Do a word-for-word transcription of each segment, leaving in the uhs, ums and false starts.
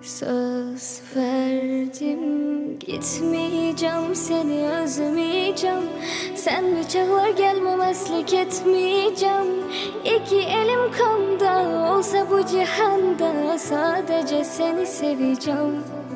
Söz verdim, gitmeyeceğim, seni özlemeyeceğim. Sen bir çağlar gelmemezlik etmeyeceğim. İki elim kanda olsa bu cihanda, sadece seni seveceğim.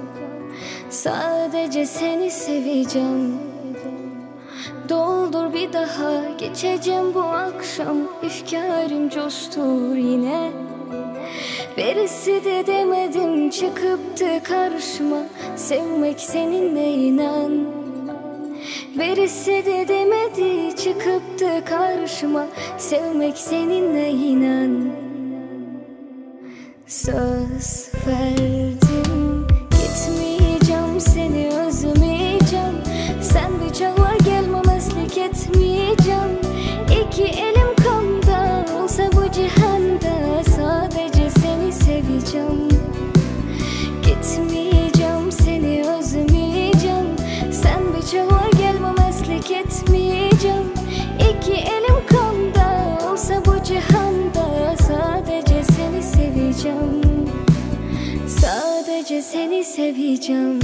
Sadece seni seveceğim. Doldur bir daha, geçeceğim bu akşam. Efkarım coştur yine. Birisi de demedim, çıkıptı karşıma. Sevmek seninle inan. Birisi de demedi, çıkıptı karşıma. Sevmek seninle inan. Söz verdim, gitmeyeceğim, seni özlemeyeceğim. Sen bir çağlar gelmemezlik etmeyeceğim. İki elim kanda olsa bu cihanda, sadece seni seveceğim. Gitmeyeceğim, seni özlemeyeceğim. Sen bir çağlar gelmemezlik etmeyeceğim. İki elim kanda olsa bu cihanda, sadece seni seveceğim. Sadece seni seveceğim.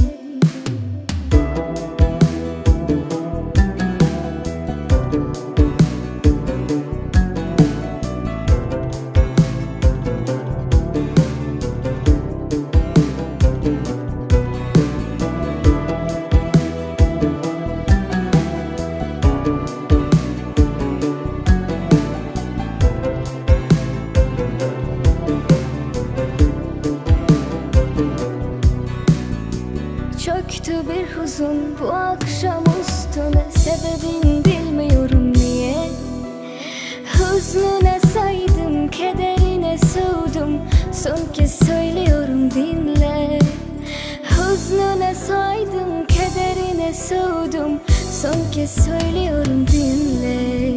Çöktü bir huzun bu akşam üstüne, sebebini bilmiyorum niye. Hüznüne saydım, kederine sığdım. Son kez söylüyorum dinle. Hüznüne saydım, kederine sığdım. Son kez söylüyorum dinle.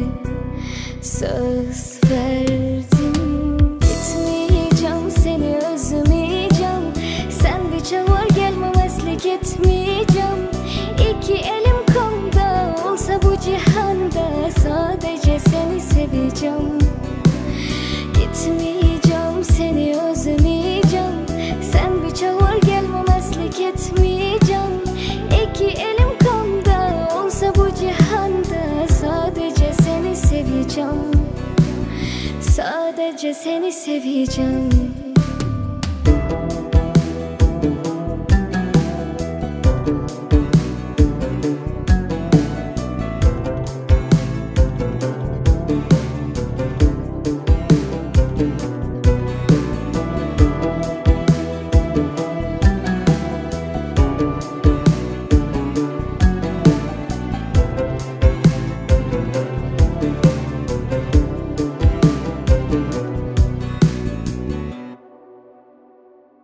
Söz verdim, gitmeyeceğim, seni özlemeyeceğim. Sen bir çağlar gelmemezlik etmeyeceğim. İki elim kanda olsa bu cihanda, sadece seni seveceğim. Gitmeyeceğim, seni özlemeyeceğim. Sen bir çağlar gelmemezlik etmeyeceğim. İki elim kanda olsa bu cihanda, sadece seni seveceğim. Sadece seni seveceğim. Thank you.